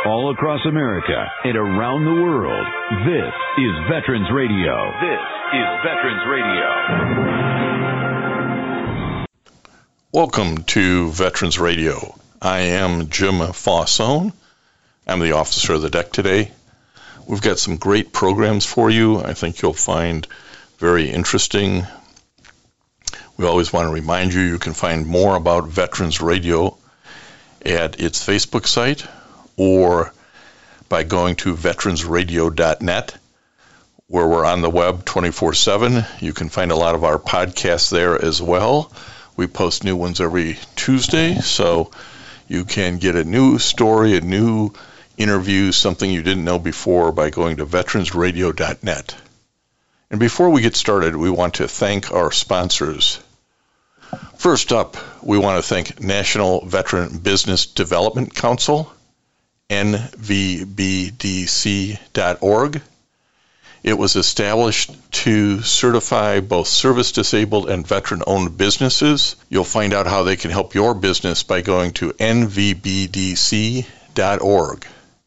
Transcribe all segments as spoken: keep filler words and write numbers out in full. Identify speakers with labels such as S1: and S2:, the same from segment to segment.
S1: all across America and around the world. This is Veterans Radio. This is Veterans Radio.
S2: Welcome to Veterans Radio. I am Jim Faussone. I'm the officer of the deck today. We've got some great programs for you. I think you'll find very interesting. We always want to remind you you can find more about Veterans Radio at its Facebook site or by going to veterans radio dot net, where we're on the web twenty-four seven. You can find a lot of our podcasts there as well. We post new ones every Tuesday, so you can get a new story, a new interview, something you didn't know before by going to veterans radio dot net. And before we get started, we want to thank our sponsors. First up, we want to thank National Veteran Business Development Council, N V B D C dot org. It was established to certify both service-disabled and veteran-owned businesses. You'll find out how they can help your business by going to N V B D C dot org.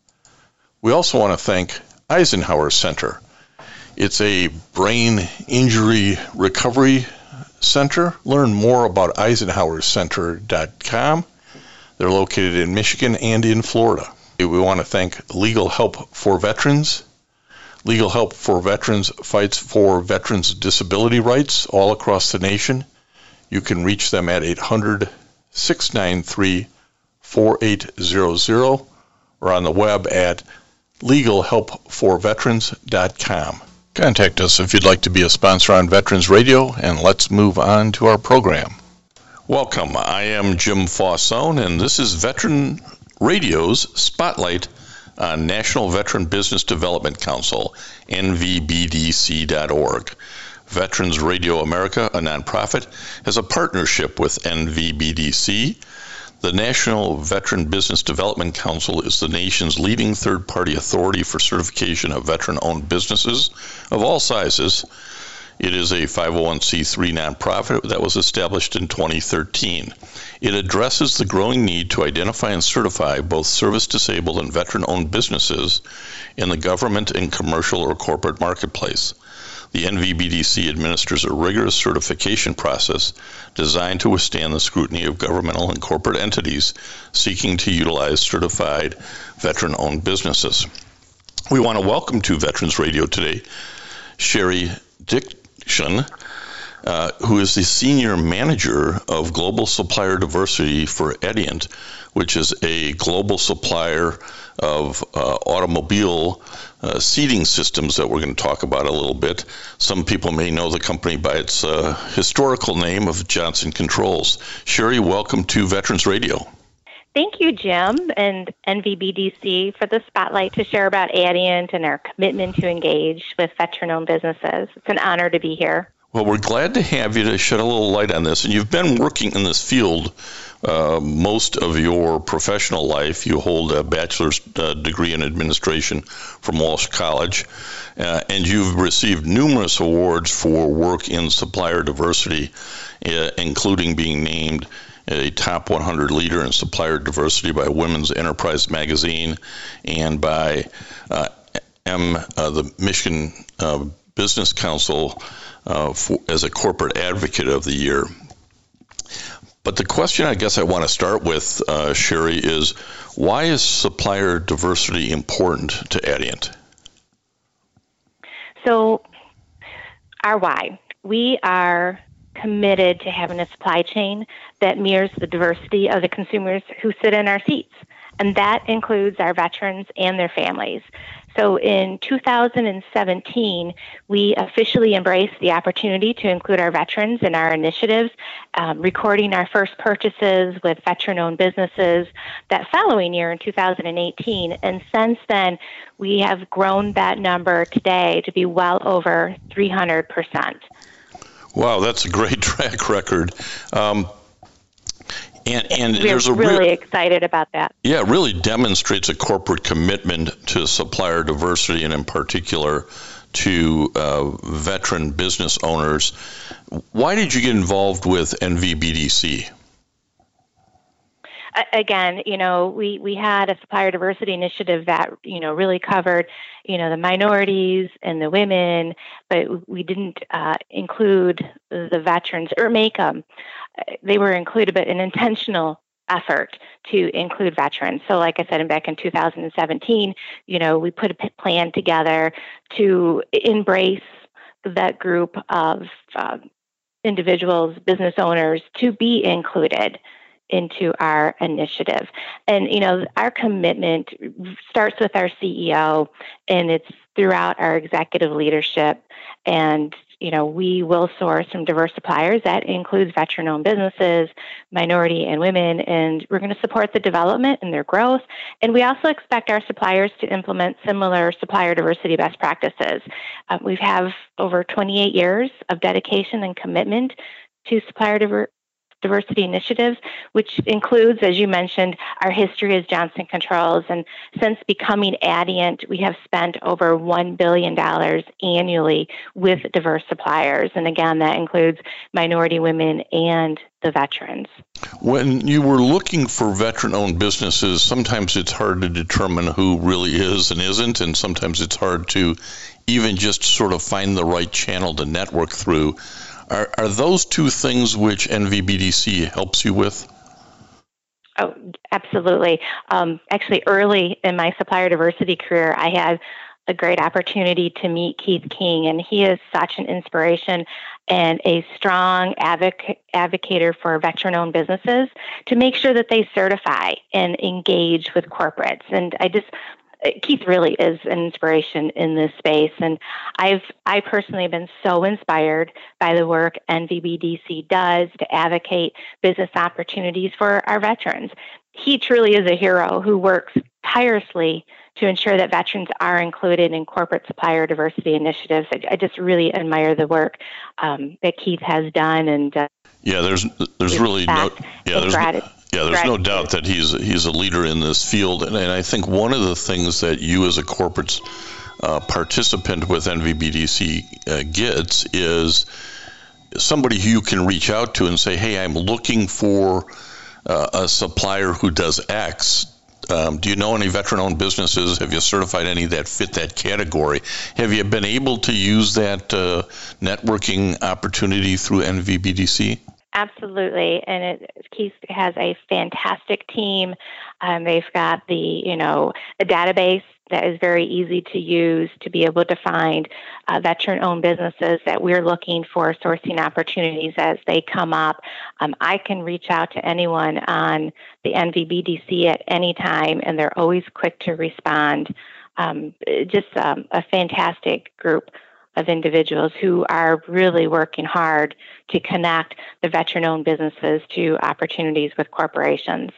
S2: We also want to thank Eisenhower Center. It's a brain injury recovery center. Learn more about eisenhower center dot com. They're located in Michigan and in Florida. We want to thank Legal Help for Veterans. Legal Help for Veterans fights for veterans' disability rights all across the nation. You can reach them at eight hundred, six nine three, four eight zero zero or on the web at legal help for veterans dot com. Contact us if you'd like to be a sponsor on Veterans Radio, and let's move on to our program. Welcome. I am Jim Faussone, and this is Veteran Radio's Spotlight on National Veteran Business Development Council, N V B D C dot org. Veterans Radio America, a nonprofit, has a partnership with N V B D C. The National Veteran Business Development Council is the nation's leading third-party authority for certification of veteran-owned businesses of all sizes. It is a five oh one c three nonprofit that was established in twenty thirteen. It addresses the growing need to identify and certify both service-disabled and veteran-owned businesses in the government and commercial or corporate marketplace. The N V B D C administers a rigorous certification process designed to withstand the scrutiny of governmental and corporate entities seeking to utilize certified veteran-owned businesses. We want to welcome to Veterans Radio today Sherry Dickson, uh, who is the Senior Manager of Global Supplier Diversity for Adient, which is a global supplier of uh, automobile uh, seating systems that we're going to talk about a little bit. Some people may know the company by its uh, historical name of Johnson Controls. Sherry, welcome to Veterans Radio.
S3: Thank you, Jim, and N V B D C for the spotlight to share about Adient and our commitment to engage with veteran-owned businesses. It's an honor to be here.
S2: Well, we're glad to have you to shed a little light on this. And you've been working in this field uh, most of your professional life. You hold a bachelor's uh, degree in administration from Walsh College, uh, and you've received numerous awards for work in supplier diversity, uh, including being named a top one hundred leader in supplier diversity by Women's Enterprise magazine and by uh, M, uh, the Michigan uh, Business Council uh, for, as a corporate advocate of the year. But the question I guess I want to start with, uh, Sherry, is why is supplier diversity important to Adient?
S3: So, our why. We are committed to having a supply chain that mirrors the diversity of the consumers who sit in our seats. And that includes our veterans and their families. So in two thousand seventeen, we officially embraced the opportunity to include our veterans in our initiatives, um, recording our first purchases with veteran-owned businesses that following year in two thousand eighteen. And since then, we have grown that number today to be well over three hundred percent.
S2: Wow, that's a great track record. Um, And, and
S3: We're
S2: there's a
S3: really
S2: re-
S3: excited about that.
S2: Yeah, it really demonstrates a corporate commitment to supplier diversity and in particular to uh, veteran business owners. Why did you get involved with N V B D C?
S3: again, you know, we, we had a supplier diversity initiative that, you know, really covered, you know, the minorities and the women, but we didn't uh, include the veterans or make them. They were included, but an intentional effort to include veterans. So like I said, back in two thousand seventeen, you know, we put a plan together to embrace that group of uh, individuals, business owners, to be included into our initiative. And, you know, our commitment starts with our C E O, and it's throughout our executive leadership. And, you know, we will source from diverse suppliers. That includes veteran-owned businesses, minority and women, and we're going to support the development and their growth. And we also expect our suppliers to implement similar supplier diversity best practices. Uh, we have over twenty-eight years of dedication and commitment to supplier diversity diversity initiatives, which includes, as you mentioned, our history as Johnson Controls. And since becoming Adient, we have spent over one billion dollars annually with diverse suppliers. And again, that includes minority, women, and the veterans.
S2: When you were looking for veteran-owned businesses, sometimes it's hard to determine who really is and isn't, and sometimes it's hard to even just sort of find the right channel to network through. Are, are those two things which N V B D C helps you with?
S3: Oh, absolutely. Um, actually, early in my supplier diversity career, I had a great opportunity to meet Keith King, and he is such an inspiration and a strong advoc- advocator for veteran-owned businesses to make sure that they certify and engage with corporates. And I just Keith really is an inspiration in this space, and I've I personally have been so inspired by the work N V B D C does to advocate business opportunities for our veterans. He truly is a hero who works tirelessly to ensure that veterans are included in corporate supplier diversity initiatives. I, I just really admire the work um, that Keith has done, and uh,
S2: yeah, there's there's really no yeah there's.
S3: Gratitude.
S2: Yeah, there's no doubt that he's he's a leader in this field, and, and I think one of the things that you as a corporate uh, participant with N V B D C uh, gets is somebody who you can reach out to and say, hey, I'm looking for uh, a supplier who does X. Um, do you know any veteran-owned businesses? Have you certified any that fit that category? Have you been able to use that uh, networking opportunity through N V B D C?
S3: Absolutely, and it, Keith has a fantastic team. Um, they've got the, you know, a database that is very easy to use to be able to find uh, veteran-owned businesses that we're looking for sourcing opportunities as they come up. Um, I can reach out to anyone on the N V B D C at any time, and they're always quick to respond. Um, just um, a fantastic group of individuals who are really working hard to connect the veteran-owned businesses to opportunities with corporations.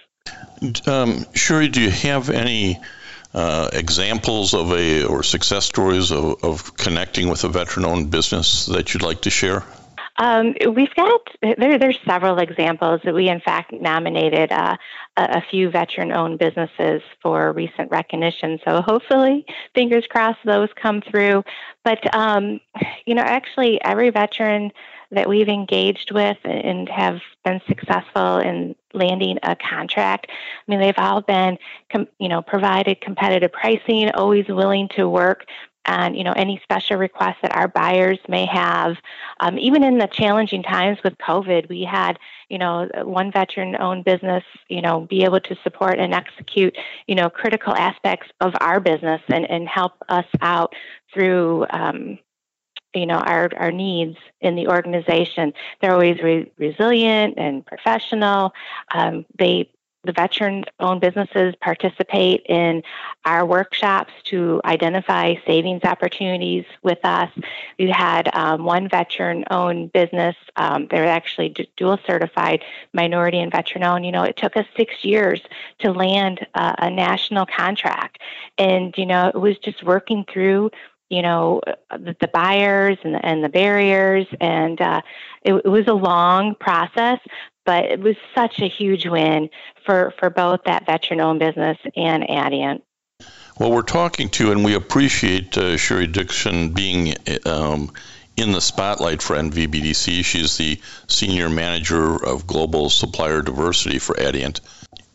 S2: Um, Sherry, do you have any uh, examples of a or success stories of, of connecting with a veteran-owned business that you'd like to share?
S3: Um, we've got, there, there's several examples that we in fact nominated uh, a, a few veteran-owned businesses for recent recognition. So hopefully, fingers crossed, those come through. But, um, you know, actually every veteran that we've engaged with and have been successful in landing a contract, I mean, they've all been, com- you know, provided competitive pricing, always willing to work on, you know, any special requests that our buyers may have. Um, even in the challenging times with COVID, we had, you know, one veteran-owned business, you know, be able to support and execute, you know, critical aspects of our business and, and help us out through, um, you know, our, our needs in the organization. They're always re- resilient and professional. Um, they The veteran-owned businesses participate in our workshops to identify savings opportunities with us. We had um, one veteran-owned business. Um, they're actually d- dual-certified minority and veteran-owned. You know, it took us six years to land uh, a national contract. And, you know, it was just working through, you know, the, the buyers and the, and the barriers. And uh, it, it was a long process, but it was such a huge win for, for both that veteran-owned business and Adient.
S2: Well, we're talking to, and we appreciate uh, Sherry Dixon being um, in the spotlight for N V B D C. She's the Senior Manager of Global Supplier Diversity for Adient.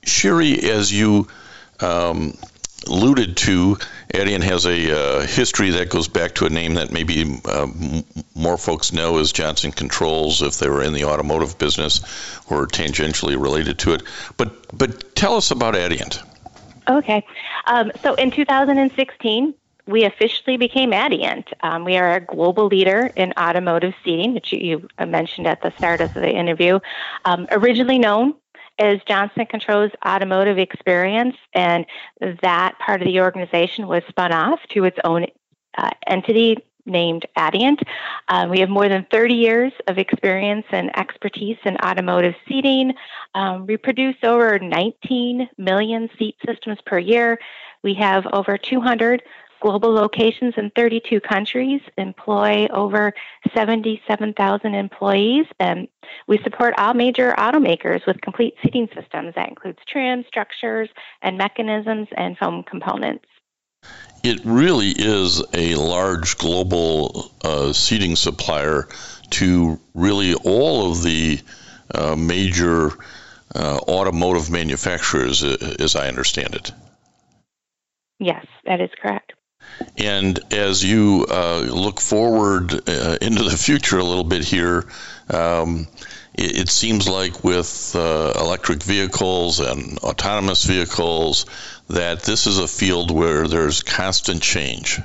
S2: Sherry, as you um, alluded to, Adient has a uh, history that goes back to a name that maybe uh, m- more folks know as Johnson Controls if they were in the automotive business or tangentially related to it. But but tell us about Adient.
S3: Okay. Um, so in two thousand sixteen, we officially became Adient. Um, we are a global leader in automotive seating, which you, you mentioned at the start of the interview. Um, originally known as Johnson Controls Automotive Experience, and that part of the organization was spun off to its own uh, entity named Adient. Uh, we have more than thirty years of experience and expertise in automotive seating. Um, we produce over nineteen million seat systems per year. We have over two hundred global locations in thirty-two countries, employ over seventy-seven thousand employees, and we support all major automakers with complete seating systems. That includes trim, structures, and mechanisms, and foam components.
S2: It really is a large global uh, seating supplier to really all of the uh, major uh, automotive manufacturers, as I understand it.
S3: Yes, that is correct.
S2: And as you uh, look forward uh, into the future a little bit here, um, it, it seems like with uh, electric vehicles and autonomous vehicles that this is a field where there's constant change.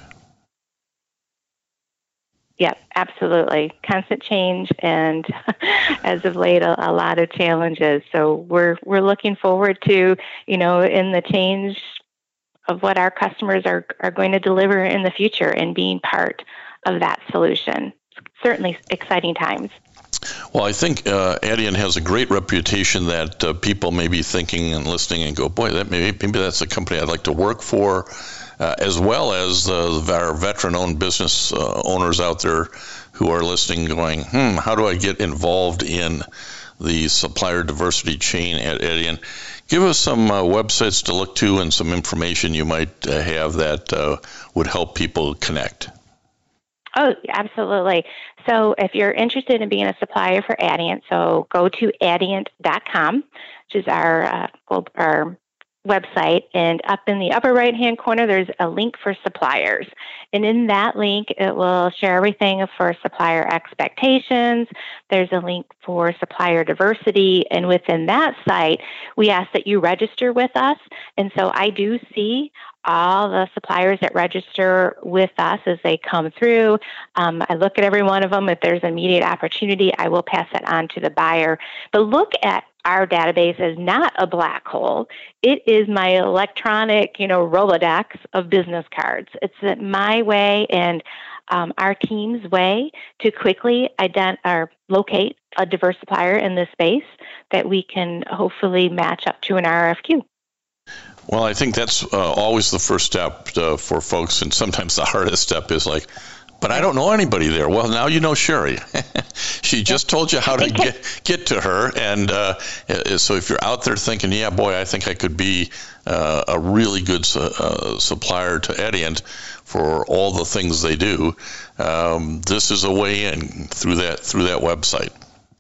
S3: Yes, absolutely. Constant change, and as of late, a, a lot of challenges. So we're we're looking forward to, you know, in the change of what our customers are, are going to deliver in the future and being part of that solution. Certainly exciting times.
S2: Well, I think uh, Adient has a great reputation that uh, people may be thinking and listening and go, boy, that maybe, maybe that's a company I'd like to work for, uh, as well as uh, our veteran-owned business uh, owners out there who are listening going, hmm, how do I get involved in the supplier diversity chain at Adient? Give us some uh, websites to look to and some information you might uh, have that uh, would help people connect.
S3: Oh, absolutely. So if you're interested in being a supplier for Adient, so go to adient dot com, which is our, uh, our website, and up in the upper right-hand corner, there's a link for suppliers. And in that link, it will share everything for supplier expectations. There's a link for supplier diversity. And within that site, we ask that you register with us. And so I do see all the suppliers that register with us as they come through. Um, I look at every one of them. If there's immediate opportunity, I will pass that on to the buyer. But look at our database as not a black hole. It is my electronic, you know, Rolodex of business cards. It's my way and um, our team's way to quickly ident- or locate a diverse supplier in this space that we can hopefully match up to an R F Q.
S2: Well, I think that's uh, always the first step uh, for folks, and sometimes the hardest step is like, but I don't know anybody there. Well, now you know Sherry. She just told you how to get, get to her, and uh, so if you're out there thinking, yeah, boy, I think I could be uh, a really good su- uh, supplier to Adient for all the things they do, um, this is a way in through that through that website.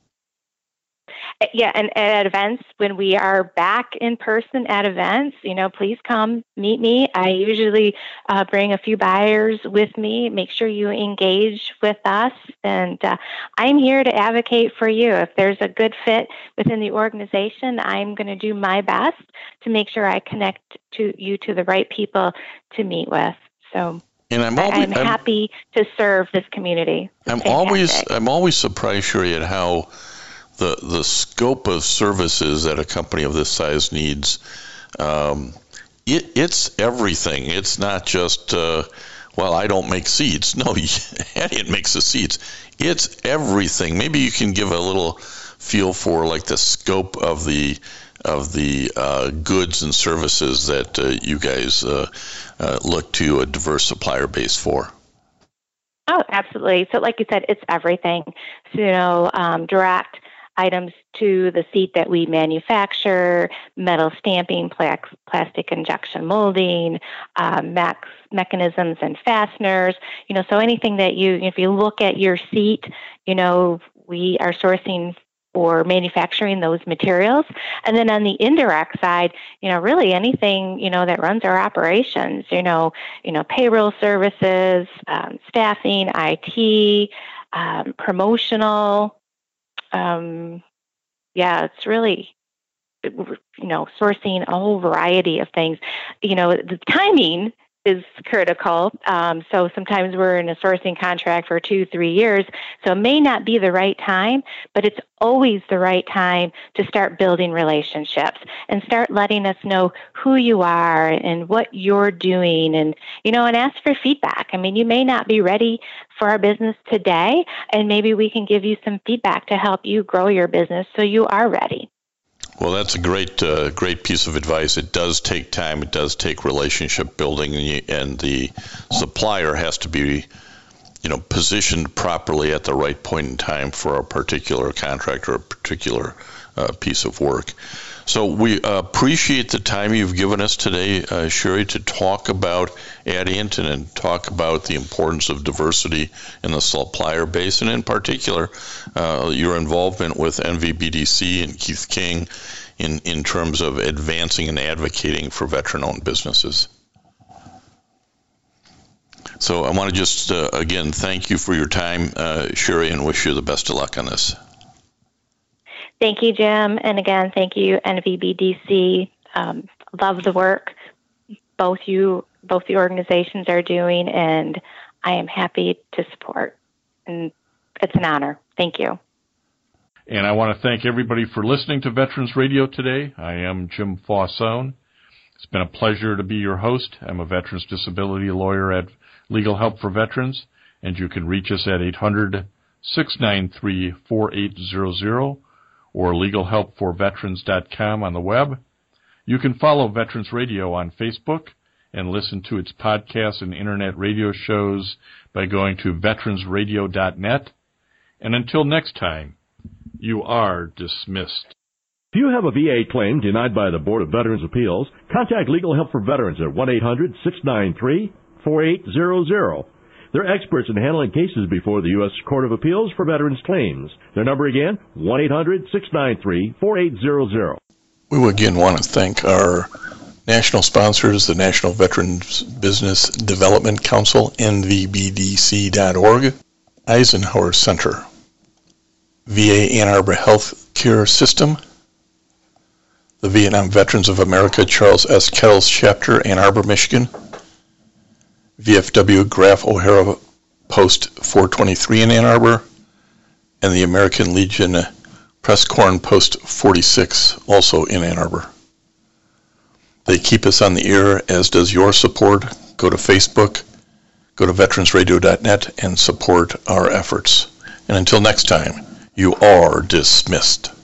S3: Yeah, and at events, when we are back in person at events, you know, please come meet me. I usually uh, bring a few buyers with me. Make sure you engage with us. And uh, I'm here to advocate for you. If there's a good fit within the organization, I'm going to do my best to make sure I connect to you to the right people to meet with. So
S2: and I'm, always,
S3: I'm happy I'm, to serve this community. It's
S2: I'm
S3: fantastic.
S2: always I'm always surprised, Sherry, at how the the scope of services that a company of this size needs, um, it, it's everything. It's not just, uh, well, I don't make seats. No, Adient makes the seats. It's everything. Maybe you can give a little feel for like the scope of the of the uh, goods and services that uh, you guys uh, uh, look to a diverse supplier base for.
S3: Oh, absolutely. So like you said, it's everything. So, you know, um, direct items to the seat that we manufacture, metal stamping, pla- plastic injection molding, uh, max mechanisms and fasteners. You know, so anything that you, if you look at your seat, you know, we are sourcing or manufacturing those materials. And then on the indirect side, you know, really anything, you know, that runs our operations, you know, you know, payroll services, um, staffing, I T, um, promotional. Um, yeah, it's really, you know, sourcing a whole variety of things. You know, the timing is critical. Um, so sometimes we're in a sourcing contract for two, three years. So it may not be the right time, but it's always the right time to start building relationships and start letting us know who you are and what you're doing, and, you know, and ask for feedback. I mean, you may not be ready for our business today, and maybe we can give you some feedback to help you grow your business so you are ready.
S2: Well, that's a great, uh, great piece of advice. It does take time. It does take relationship building, and the supplier has to be, you know, positioned properly at the right point in time for a particular contract or a particular uh, piece of work. So we uh, appreciate the time you've given us today, uh, Sherry, to talk about Adient and talk about the importance of diversity in the supplier base, and in particular, uh, your involvement with N V B D C and Keith King in, in terms of advancing and advocating for veteran-owned businesses. So I want to just, uh, again, thank you for your time, uh, Sherry, and wish you the best of luck on this.
S3: Thank you, Jim. And again, thank you, N V B D C. Um, love the work both you, both the organizations are doing, and I am happy to support. And it's an honor. Thank you.
S4: And I want to thank everybody for listening to Veterans Radio today. I am Jim Faussone. It's been a pleasure to be your host. I'm a veterans disability lawyer at Legal Help for Veterans, and you can reach us at eight hundred, six nine three, four eight zero zero or legal help for veterans dot com on the web. You can follow Veterans Radio on Facebook and listen to its podcasts and internet radio shows by going to veterans radio dot net. And until next time, you are dismissed.
S5: If you have a V A claim denied by the Board of Veterans' Appeals, contact Legal Help for Veterans at one eight hundred, six nine three, four eight zero zero. They're experts in handling cases before the U S Court of Appeals for Veterans Claims. Their number again, one eight hundred, six nine three, four eight zero zero.
S2: We again want to thank our national sponsors, the National Veterans Business Development Council, N V B D C dot org, Eisenhower Center, V A Ann Arbor Health Care System, the Vietnam Veterans of America Charles S. Kettles Chapter, Ann Arbor, Michigan, V F W Graf O'Hara Post four twenty-three in Ann Arbor, and the American Legion Presscorn Post forty-six, also in Ann Arbor. They keep us on the air, as does your support. Go to Facebook, go to veterans radio dot net, and support our efforts. And until next time, you are dismissed.